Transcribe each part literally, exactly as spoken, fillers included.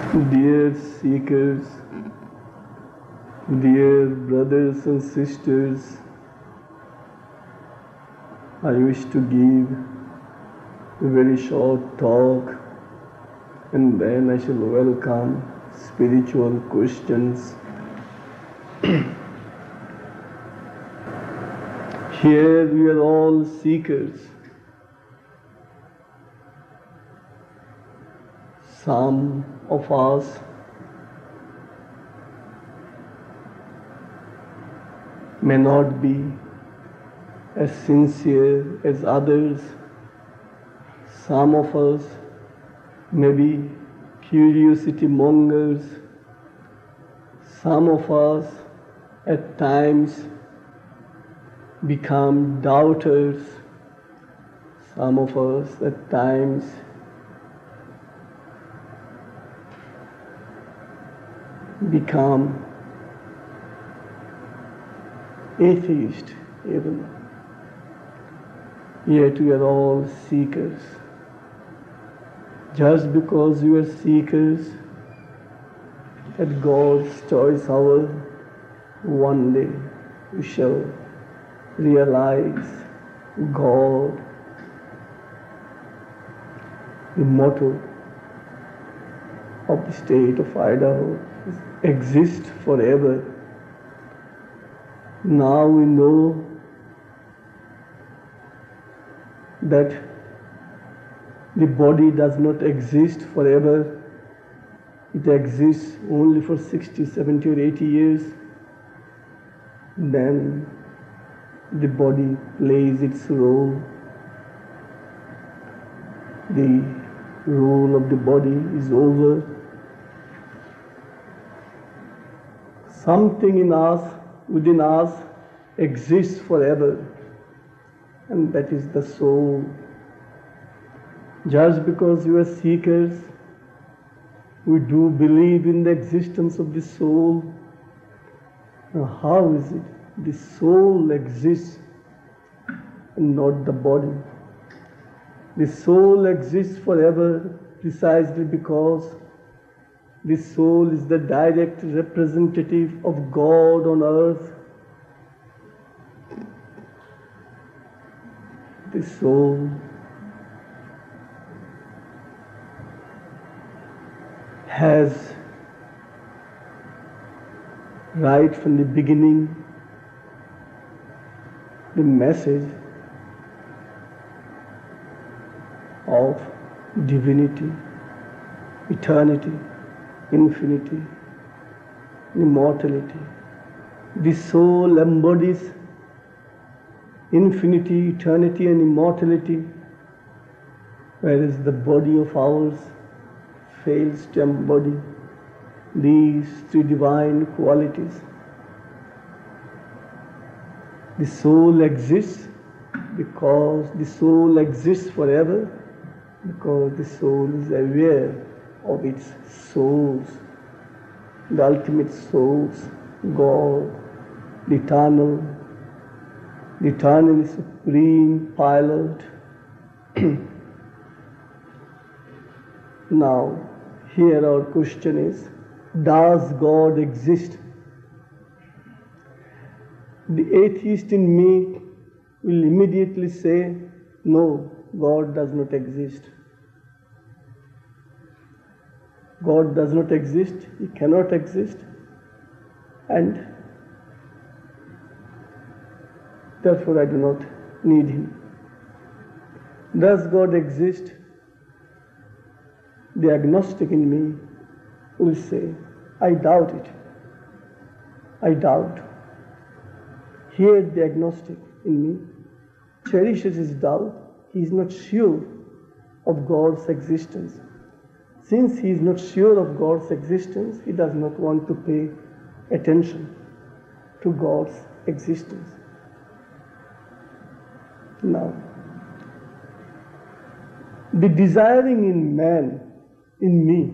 Dear seekers, dear brothers and sisters, I wish to give a very short talk and then I shall welcome spiritual questions. Here we are all seekers. Some of us may not be as sincere as others. Some of us may be curiosity mongers. Some of us at times become doubters. Some of us at times become atheist even. Yet we are all seekers. Just because we are seekers, at God's choice hour, one day we shall realize God. The motto of the state of Idaho is exist forever. Now we know that the body does not exist forever. It exists only for sixty, seventy or eighty years. Then the body plays its role. The role of the body is over. Something in us, within us, exists forever, and that is the soul. Just because we are seekers, we do believe in the existence of the soul. Now, how is it the soul exists and not the body? The soul exists forever precisely because the soul is the direct representative of God on earth. The soul has, right from the beginning, the message of divinity, eternity, infinity, immortality. The soul embodies infinity, eternity and immortality, whereas the body of ours fails to embody these three divine qualities. The soul exists because the soul exists forever, because the soul is aware of its source, the ultimate source, God, the eternal, the eternally supreme pilot. Now, here our question is, does God exist? The atheist in me will immediately say, no, God does not exist. God does not exist, He cannot exist, and therefore I do not need Him. Does God exist? The agnostic in me will say, I doubt it. I doubt. Here the agnostic in me cherishes his doubt. He is not sure of God's existence. Since he is not sure of God's existence, he does not want to pay attention to God's existence. Now, the desiring in man, in me,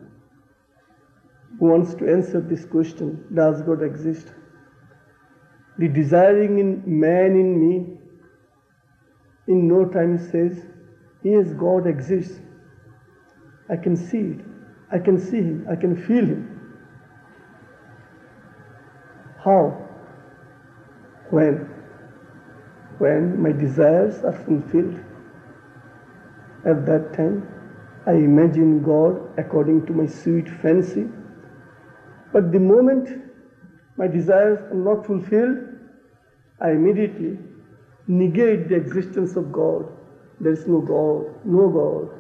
who wants to answer this question, does God exist? The desiring in man in me in no time says, yes, God exists. I can see it. I can see Him, I can feel Him. How? When? When my desires are fulfilled. At that time, I imagine God according to my sweet fancy. But the moment my desires are not fulfilled, I immediately negate the existence of God. There is no God, no God.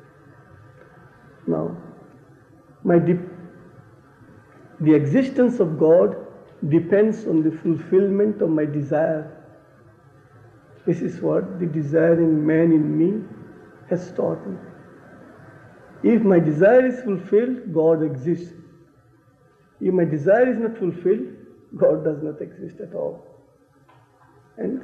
Now, my de- the existence of God depends on the fulfillment of my desire. This is what the desiring man in me has taught me. If my desire is fulfilled, God exists. If my desire is not fulfilled, God does not exist at all. And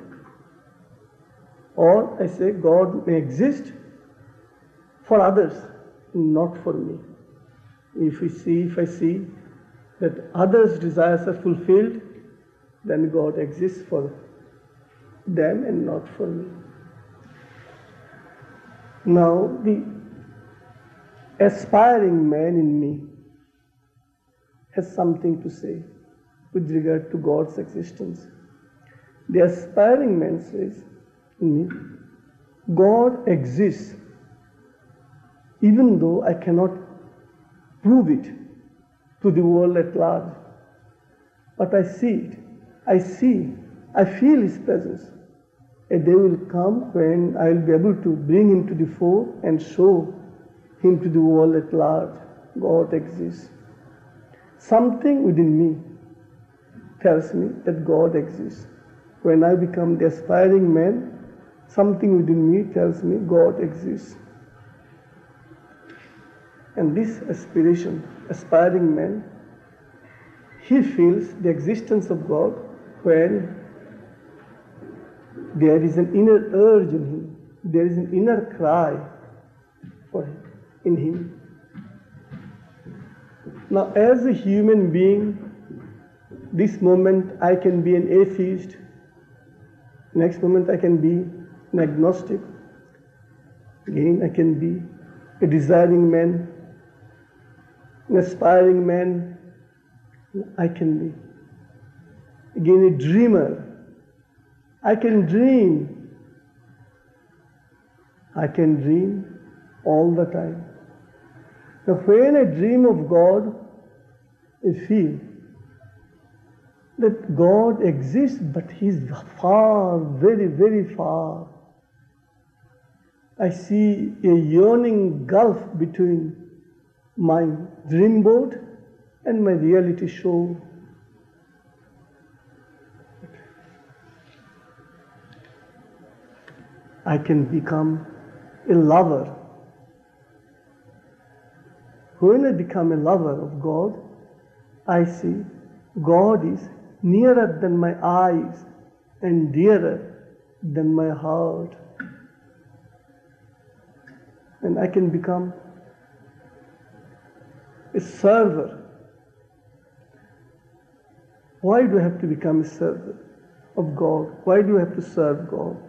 or I say God may exist for others, not for me. If we see, if I see that others' desires are fulfilled, then God exists for them and not for me. Now, the aspiring man in me has something to say with regard to God's existence. The aspiring man says in me, God exists even though I cannot prove it to the world at large. But I see it. I see, I feel His presence. A day will come when I will be able to bring Him to the fore and show Him to the world at large. God exists. Something within me tells me that God exists. When I become the aspiring man, something within me tells me God exists. And this aspiration, aspiring man, he feels the existence of God when there is an inner urge in him, there is an inner cry for him, in him. Now, as a human being, this moment I can be an atheist, next moment I can be an agnostic, again I can be a desiring man, an aspiring man, I can be again a dreamer. I can dream. I can dream all the time. Now, when I dream of God, I feel that God exists, but He is far, very, very far. I see a yawning gulf between my dream boat and my reality shore. I can become a lover. When I become a lover of God, I see God is nearer than my eyes and dearer than my heart. And I can become a server. Why do I have to become a server of God? Why do I have to serve God?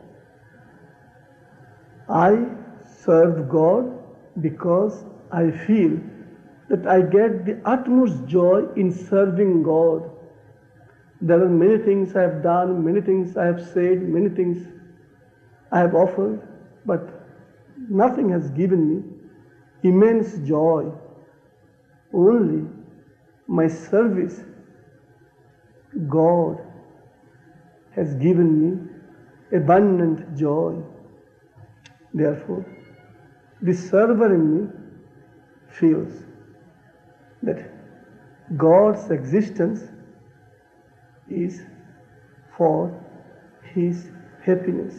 I serve God because I feel that I get the utmost joy in serving God. There are many things I have done, many things I have said, many things I have offered, but nothing has given me immense joy. Only my service, God, has given me abundant joy. Therefore, the server in me feels that God's existence is for his happiness.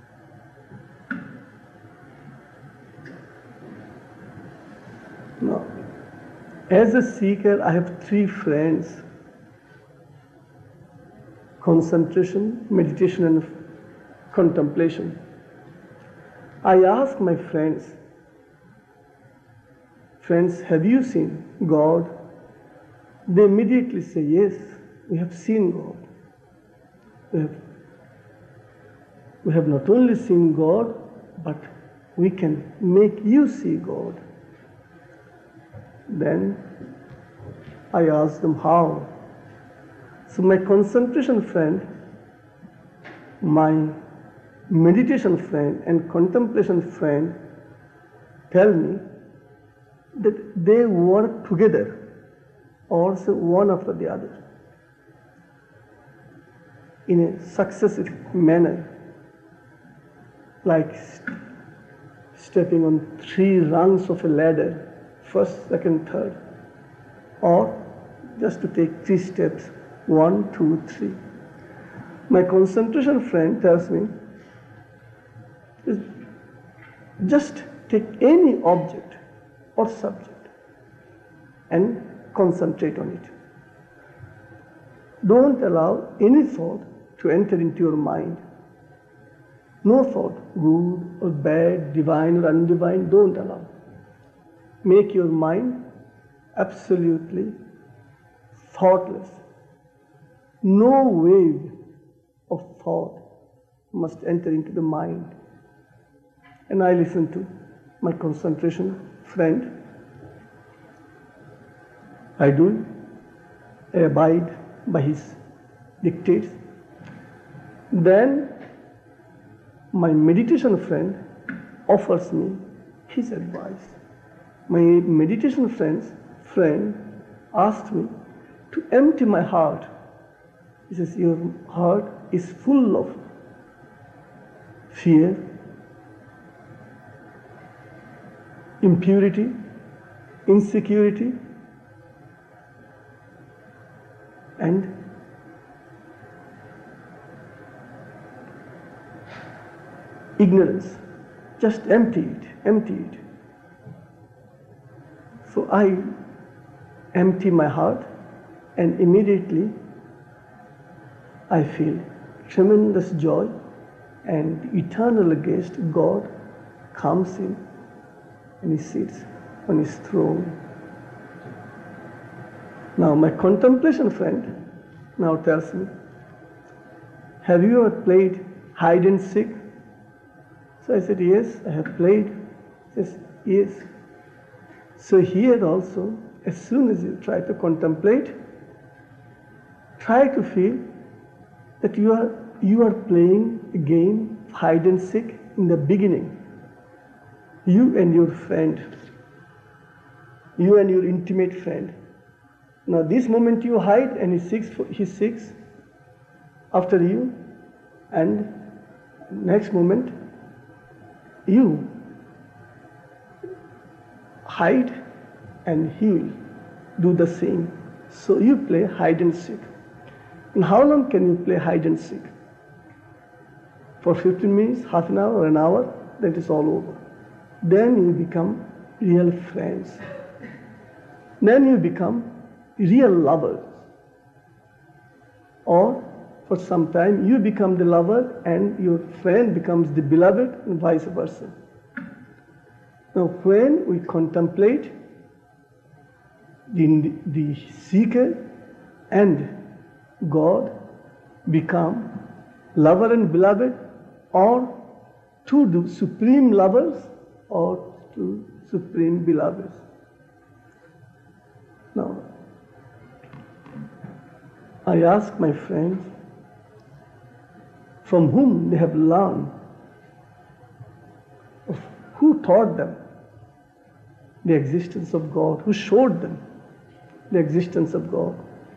Now, as a seeker, I have three friends: concentration, meditation, and contemplation. I ask my friends, friends, have you seen God? They immediately say, yes, we have seen God. We have, we have not only seen God, but we can make you see God. Then I asked them how. So my concentration friend, my meditation friend and contemplation friend tell me that they work together, also one after the other, in a successive manner, like st- stepping on three rungs of a ladder, first, second, third, or just to take three steps, one, two, three. My concentration friend tells me, just take any object or subject and concentrate on it. Don't allow any thought to enter into your mind. No thought, good or bad, divine or undivine, don't allow. Make your mind absolutely thoughtless. No wave of thought must enter into the mind. And I listen to my concentration friend. I do. I abide by his dictates. Then my meditation friend offers me his advice. My meditation friend's friend asked me to empty my heart. He says, your heart is full of fear, impurity, insecurity, and ignorance. Just empty it, empty it. So I empty my heart, and immediately I feel tremendous joy, and the eternal guest, God, comes in and he sits on his throne. Now my contemplation friend now tells me, have you ever played hide and seek? So I said, yes, I have played. He says, yes. So here also, as soon as you try to contemplate, try to feel that you are you are playing a game of hide and seek in the beginning. You and your friend, you and your intimate friend. Now this moment you hide and he seeks for, he seeks after you, and next moment you hide and he will do the same. So you play hide and seek. And how long can you play hide and seek? For fifteen minutes, half an hour, or an hour, that is all over. Then you become real friends. Then you become real lovers. Or for some time you become the lover and your friend becomes the beloved, and vice versa. Now when we contemplate, the, the seeker and God become lover and beloved, or two the supreme lovers or two supreme beloveds. Now, I ask my friends from whom they have learned, of who taught them the existence of God, who showed them the existence of God.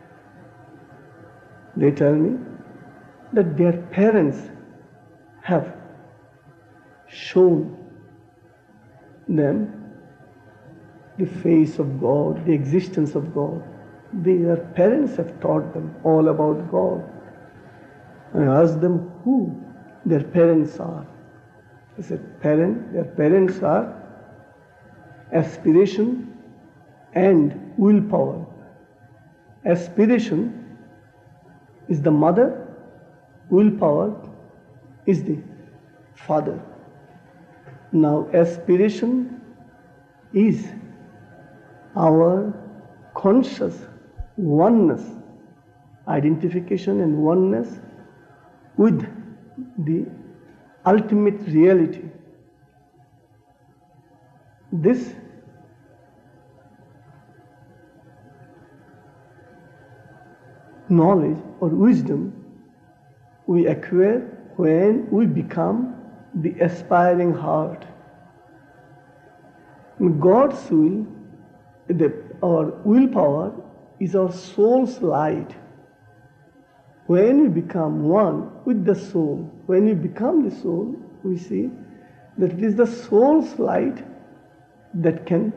They tell me that their parents have shown them the face of God, the existence of God. Their parents have taught them all about God. I asked them who their parents are. They said, parent, their parents are aspiration and willpower. Aspiration is the mother, willpower is the father. Now, aspiration is our conscious oneness, identification and oneness with the ultimate reality. This knowledge or wisdom we acquire when we become the aspiring heart. In God's will, the, our willpower is our soul's light. When we become one with the soul, when we become the soul, we see that it is the soul's light that can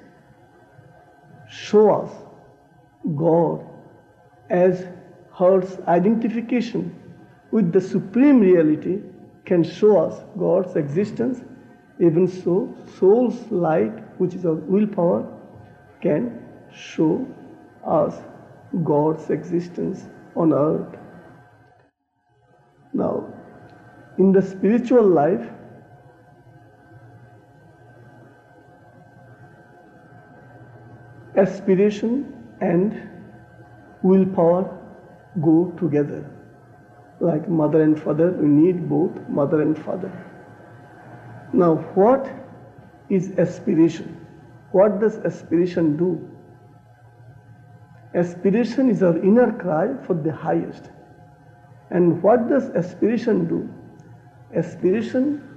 show us God as heart's identification with the supreme reality can show us God's existence. Even so, soul's light, which is our willpower, can show us God's existence on earth. Now, in the spiritual life, aspiration and willpower go together. Like mother and father, we need both mother and father. Now, what is aspiration? What does aspiration do? Aspiration is our inner cry for the highest. And what does aspiration do? Aspiration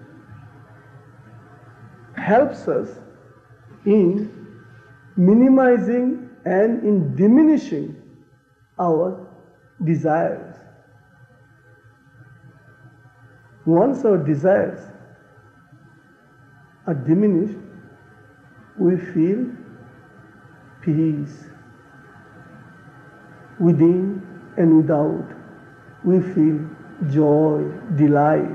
helps us in minimizing and in diminishing our desires. Once our desires are diminished, we feel peace within and without. We feel joy, delight.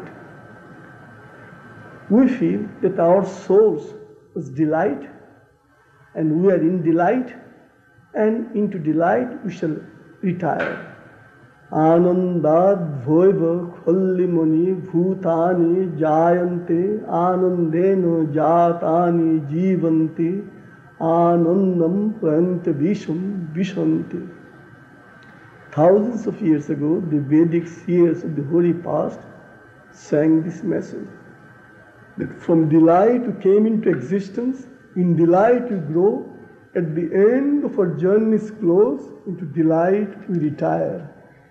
We feel that our souls is delight, and we are in delight, and into delight we shall retire. Anandad bhoiva khollimoni bhutani jayante anandeno jatani jivanti anandam pranta visham vishanti. Thousands of years ago, the Vedic seers of the holy past sang this message, that from delight we came into existence, in delight we grow, at the end of our journey's close, into delight we retire.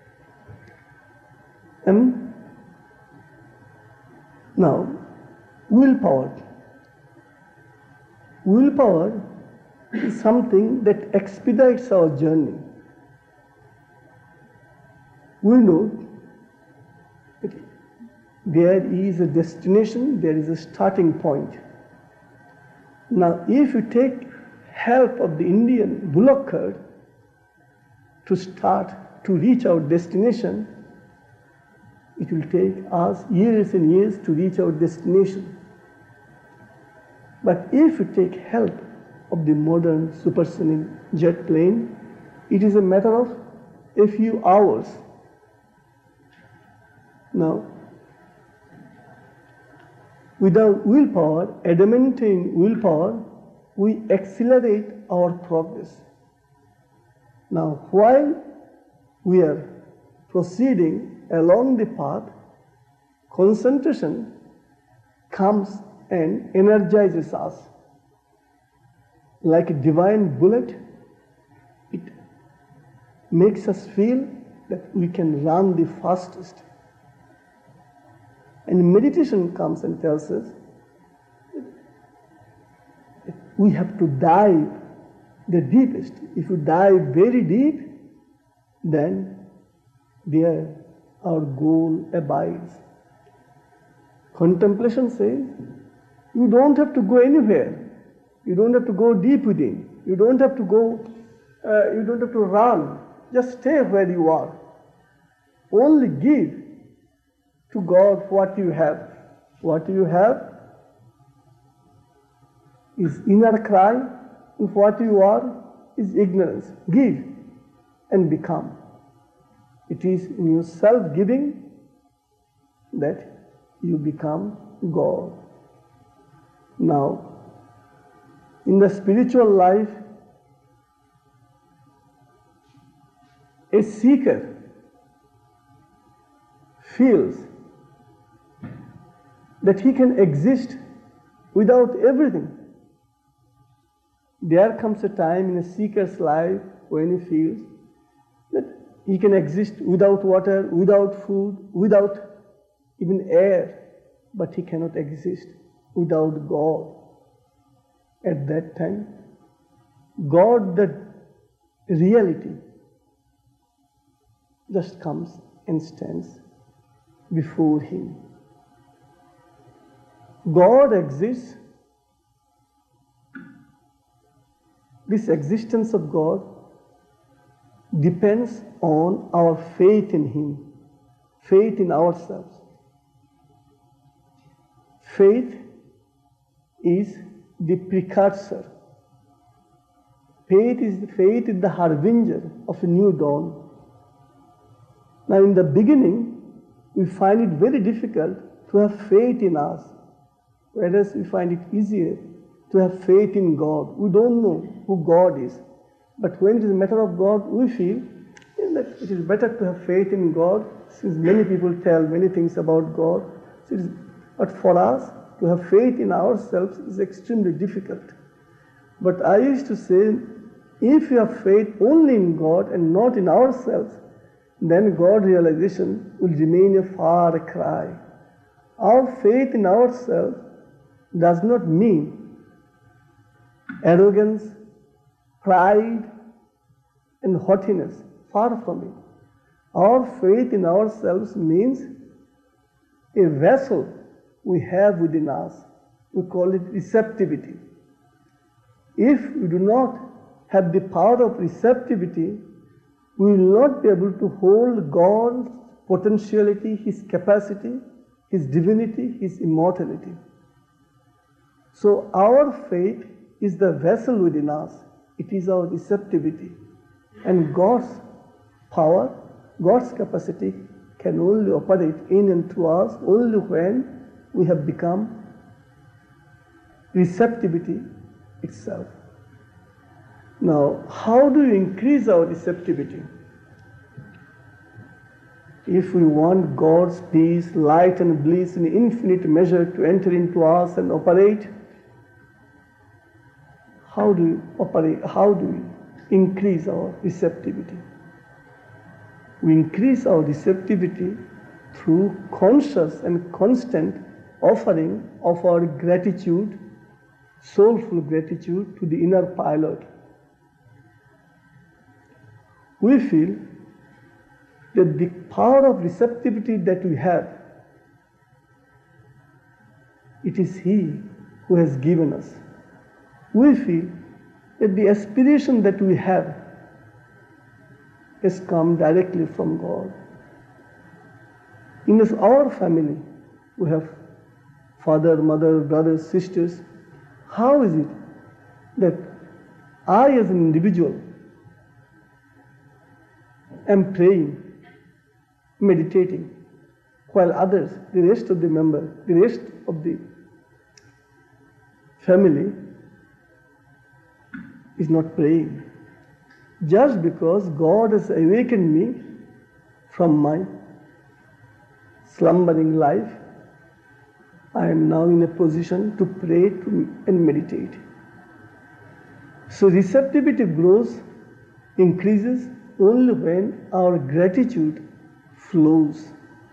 And now, willpower. Willpower is something that expedites our journey. We know that there is a destination, there is a starting point. Now, if you take help of the Indian bullock herd to start to reach our destination, it will take us years and years to reach our destination. But if you take help of the modern supersonic jet plane, it is a matter of a few hours. Now, without willpower, adamantine willpower, we accelerate our progress. Now, while we are proceeding along the path, concentration comes and energizes us. Like a divine bullet, it makes us feel that we can run the fastest. And meditation comes and tells us that we have to dive the deepest. If you dive very deep, then there our goal abides. Contemplation says you don't have to go anywhere. You don't have to go deep within. You don't have to go, uh, you don't have to run. Just stay where you are. Only give to God what you have. What you have is inner cry. If what you are is ignorance. Give and become. It is in your self-giving that you become God. Now, in the spiritual life, a seeker feels that he can exist without everything. There comes a time in a seeker's life when he feels that He can exist without water, without food, without even air, but he cannot exist without God. At that time, God, the reality, just comes and stands before him. God exists. This existence of God depends on our faith in him, faith in ourselves. Faith is the precursor. Faith is, faith is the harbinger of a new dawn. Now, in the beginning, we find it very difficult to have faith in us, whereas we find it easier to have faith in God. We don't know who God is, but when it is a matter of God, we feel that it is better to have faith in God, since many people tell many things about God. So it is, but for us, to have faith in ourselves is extremely difficult. But I used to say, if we have faith only in God and not in ourselves, then God realization will remain a far cry. Our faith in ourselves does not mean arrogance, pride, and haughtiness. Far from it. Our faith in ourselves means a vessel we have within us. We call it receptivity. If we do not have the power of receptivity, we will not be able to hold God's potentiality, his capacity, his divinity, his immortality. So our faith is the vessel within us. It is our receptivity. And God's power, God's capacity can only operate in and through us only when we have become receptivity itself. Now, how do we increase our receptivity? If we want God's peace, light and bliss in infinite measure to enter into us and operate, how do we operate, how do we increase our receptivity? We increase our receptivity through conscious and constant offering of our gratitude, soulful gratitude to the inner pilot. We feel that the power of receptivity that we have, it is He who has given us. We feel that the aspiration that we have has come directly from God. In this, our family, we have father, mother, brothers, sisters. How is it that I as an individual am praying, meditating, while others, the rest of the member, the rest of the family is not praying? Just because God has awakened me from my slumbering life, I am now in a position to pray to, and meditate. So receptivity grows, increases only when our gratitude flows.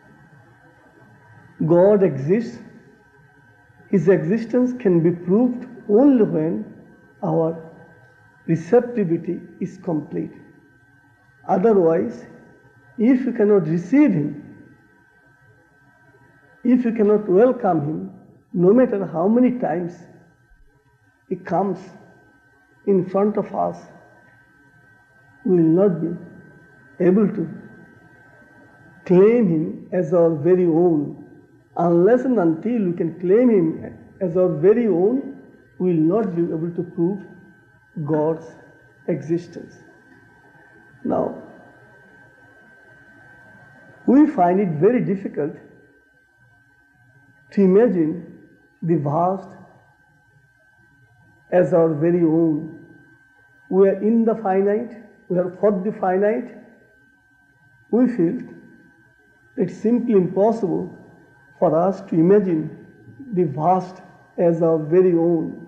God exists. His existence can be proved only when our receptivity is complete. Otherwise, if you cannot receive Him, if you cannot welcome Him, no matter how many times He comes in front of us, we will not be able to claim Him as our very own. Unless and until we can claim Him as our very own, we will not be able to prove God's existence. Now, we find it very difficult to imagine the vast as our very own. We are in the finite, we are for the finite. We feel it's simply impossible for us to imagine the vast as our very own.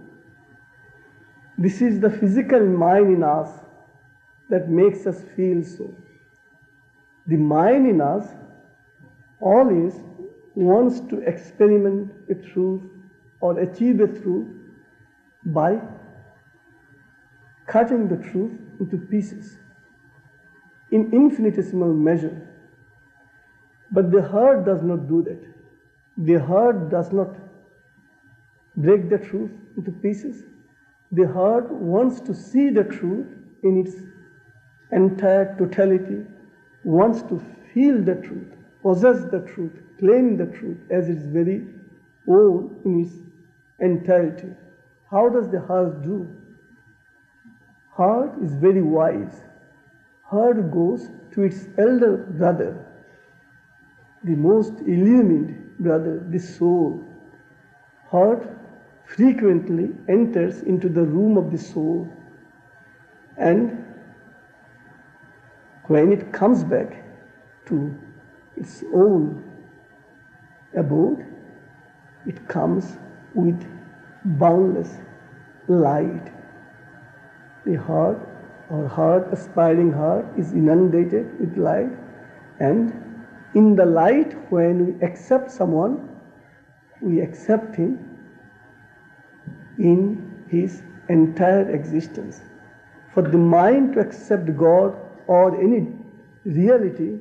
This is the physical mind in us that makes us feel so. The mind in us always wants to experiment a truth or achieve a truth by cutting the truth into pieces in infinitesimal measure. But the heart does not do that. The heart does not break the truth into pieces. The heart wants to see the truth in its entire totality, wants to feel the truth, possess the truth, claim the truth as its very own in its entirety. How does the heart do? Heart is very wise. Heart goes to its elder brother, the most illumined brother, the soul. Heart frequently enters into the room of the soul, and when it comes back to its own abode, it comes with boundless light. The heart, our heart, aspiring heart, is inundated with light, and in the light, when we accept someone, we accept him in his entire existence. For the mind to accept God or any reality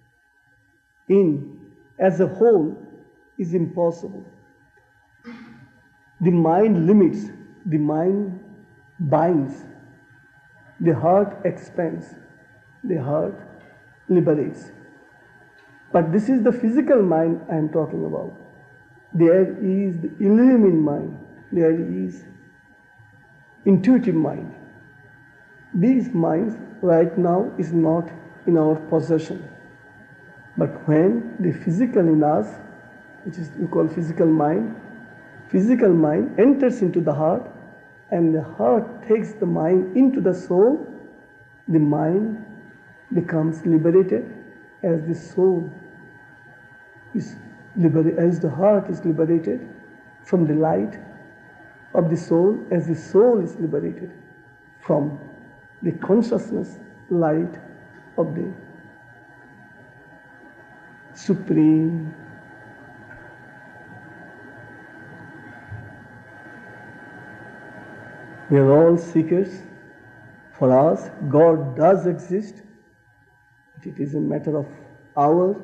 in as a whole is impossible. The mind limits, the mind binds, the heart expands, the heart liberates. But this is the physical mind I am talking about. There is the illumined mind, there is intuitive mind. These minds right now is not in our possession. But when the physical in us, which is we call physical mind, physical mind enters into the heart, and the heart takes the mind into the soul, the mind becomes liberated as the soul is liberated, as the heart is liberated from the light of the soul, as the soul is liberated from the consciousness light of the Supreme. We are all seekers. For us, God does exist. It is a matter of hour.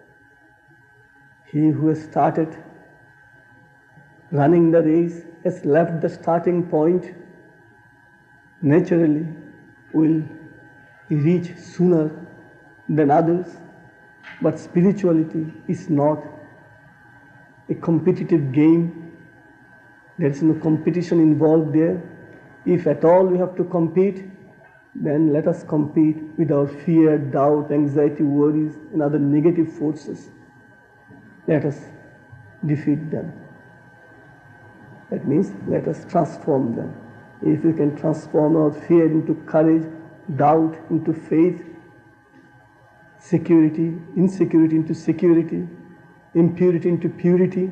He who has started running the race has left the starting point. Naturally, will reach sooner than others. But spirituality is not a competitive game. There is no competition involved there. If at all we have to compete, then let us compete with our fear, doubt, anxiety, worries, and other negative forces. Let us defeat them. That means let us transform them. If we can transform our fear into courage, doubt into faith, security, insecurity into security, impurity into purity,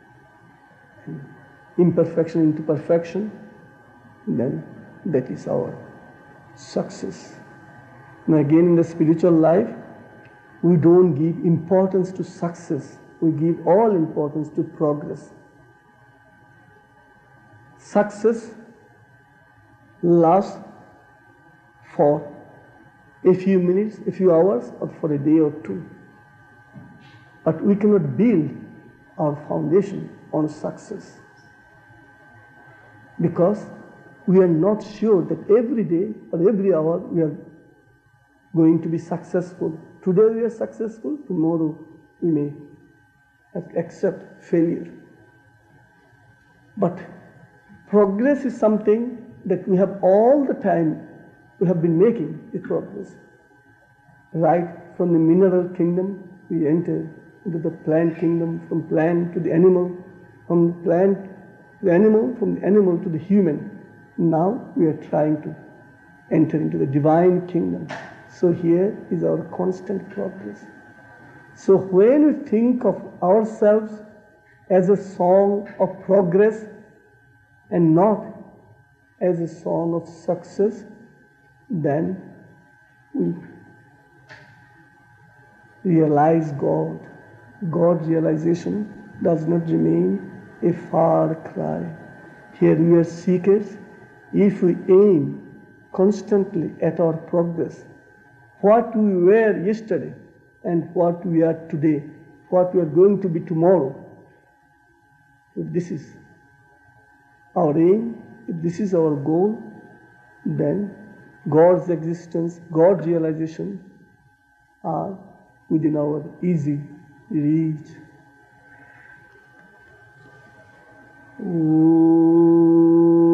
imperfection into perfection, then that is our success. Now again, in the spiritual life, we don't give importance to success. We give all importance to progress. Success lasts for a few minutes, a few hours, or for a day or two. But we cannot build our foundation on success, because we are not sure that every day or every hour we are going to be successful. Today we are successful, tomorrow we may accept failure. But progress is something that we have all the time, we have been making the progress. Right from the mineral kingdom, we enter into the plant kingdom, from plant to the animal, from the plant to the animal, from the animal to the human. Now we are trying to enter into the divine kingdom. So here is our constant progress. So when we think of ourselves as a song of progress and not as a song of success, then we realize God. God realization does not remain a far cry. Here we are seekers. If we aim constantly at our progress, what we were yesterday and what we are today, what we are going to be tomorrow, if this is our aim, if this is our goal, then God's existence, God's realization are within our easy reach. Ooh.